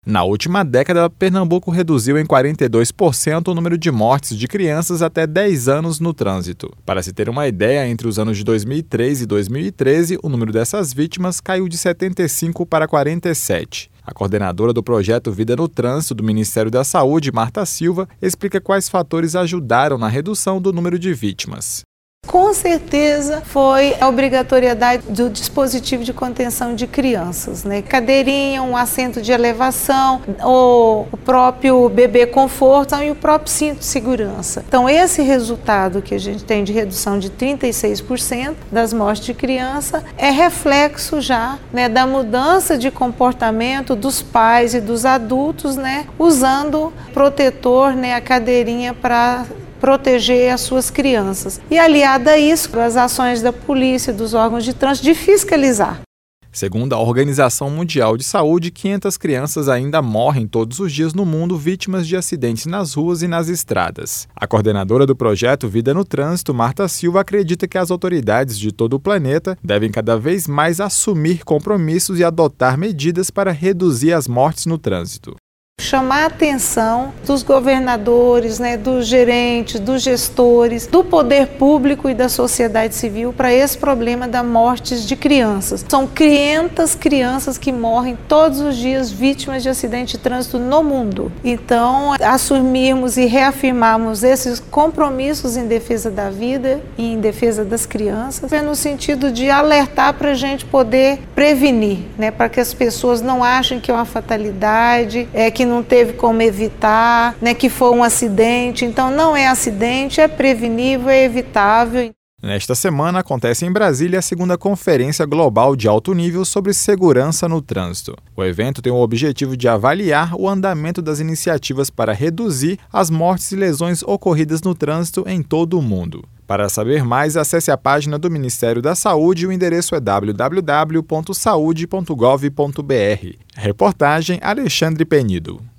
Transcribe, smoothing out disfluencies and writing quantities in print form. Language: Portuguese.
Na última década, Pernambuco reduziu em 42% o número de mortes de crianças até 10 anos no trânsito. Para se ter uma ideia, entre os anos de 2003 e 2013, o número dessas vítimas caiu de 75 para 47. A coordenadora do projeto Vida no Trânsito do Ministério da Saúde, Marta Silva, explica quais fatores ajudaram na redução do número de vítimas. Com certeza foi a obrigatoriedade do dispositivo de contenção de crianças, né? Cadeirinha, um assento de elevação, o próprio bebê conforto e o próprio cinto de segurança. Então esse resultado que a gente tem de redução de 36% das mortes de criança é reflexo já, né, da mudança de comportamento dos pais e dos adultos, né, usando protetor, né, a cadeirinha para proteger as suas crianças. E aliada a isso, as ações da polícia, dos órgãos de trânsito, de fiscalizar. Segundo a Organização Mundial de Saúde, 500 crianças ainda morrem todos os dias no mundo vítimas de acidentes nas ruas e nas estradas. A coordenadora do projeto Vida no Trânsito, Marta Silva, acredita que as autoridades de todo o planeta devem cada vez mais assumir compromissos e adotar medidas para reduzir as mortes no trânsito. Chamar a atenção dos governadores, né, dos gerentes, dos gestores, do poder público e da sociedade civil para esse problema da mortes de crianças. São 500 crianças que morrem todos os dias vítimas de acidente de trânsito no mundo. Então, assumirmos e reafirmarmos esses compromissos em defesa da vida e em defesa das crianças, é no sentido de alertar para a gente poder prevenir, né, para que as pessoas não achem que é uma fatalidade, que não teve como evitar, né, que foi um acidente. Então não é acidente, é prevenível, é evitável. Nesta semana acontece em Brasília a segunda Conferência Global de Alto Nível sobre Segurança no Trânsito. O evento tem o objetivo de avaliar o andamento das iniciativas para reduzir as mortes e lesões ocorridas no trânsito em todo o mundo. Para saber mais, acesse a página do Ministério da Saúde e o endereço é www.saude.gov.br. Reportagem Alexandre Penido.